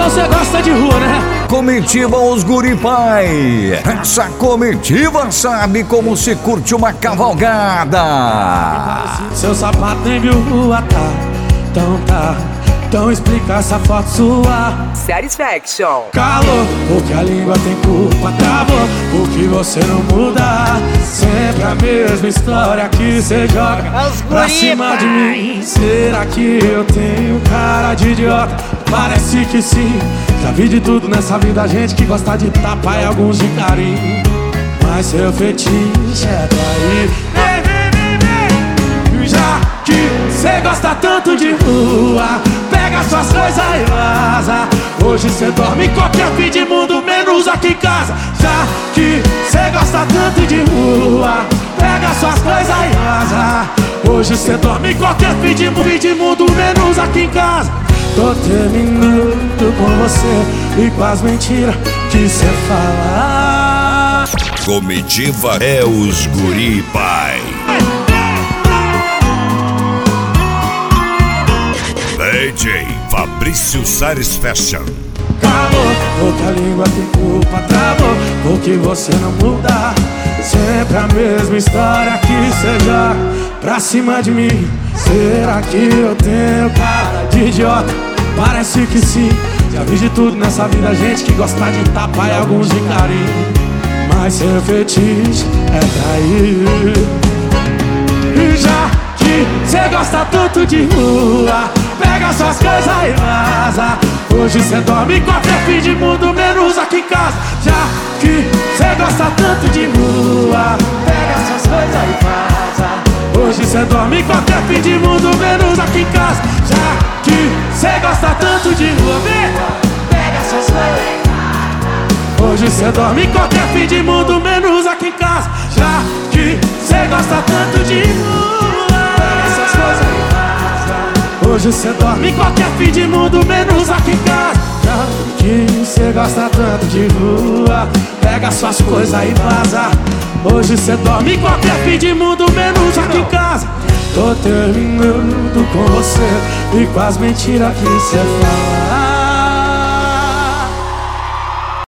você gosta de rua, né? Comitiva Os Guri Pai. Essa comitiva sabe como se curte uma cavalgada. Seu sapato nem viu rua, então explica essa foto sua. Satisfaction. Calor, porque a língua tem culpa. Travou, porque você não muda. Sempre a mesma história que cê joga pra cima de mim. Será que eu tenho cara de idiota? Parece que sim. Já vi de tudo nessa vida, gente que gosta de tapa e alguns de carinho. Mas seu fetiche é trair. Já que cê gosta tanto de rua, pega suas coisas e vaza. Hoje cê dorme em qualquer fim de mundo, menos aqui em casa. Já que cê gosta tanto de rua, pega suas coisas e vaza. Hoje cê dorme em qualquer fim de mundo, menos aqui em casa. Tô terminando com você e com as mentiras que cê fala. Comitiva é Os Guri Pai. DJ Fabrício Satisfaction. Calor, porque a língua tem culpa. Travou, porque você não muda. Sempre a mesma história que cê joga pra cima de mim. Será que eu tenho cara de idiota? Parece que sim. Já vi de tudo nessa vida, gente que gosta de tapa e alguns de carinho. Mas seu fetiche é trair. Já que cê gosta tanto de rua, pega suas coisas e vaza. Hoje cê dorme em qualquer fim de mundo, menos aqui em casa. Já que cê gosta tanto de rua, pega suas coisas e vaza. Hoje cê dorme em qualquer fim de mundo, menos aqui em casa. Já que cê gosta tanto de rua, pega suas coisas e vaza. Hoje cê dorme em qualquer fim de mundo, menos aqui em casa. Já que cê gosta tanto de rua, pega suas coisas e vaza. Hoje cê dorme em qualquer fim de mundo, menos aqui em casa. Já que cê gosta tanto de rua, pega suas coisas e vaza. Hoje cê dorme em qualquer fim de mundo, menos aqui em casa. Tô terminando com você e com as mentiras que cê fala.